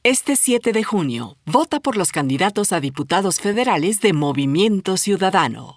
Este 7 de junio, vota por los candidatos a diputados federales de Movimiento Ciudadano.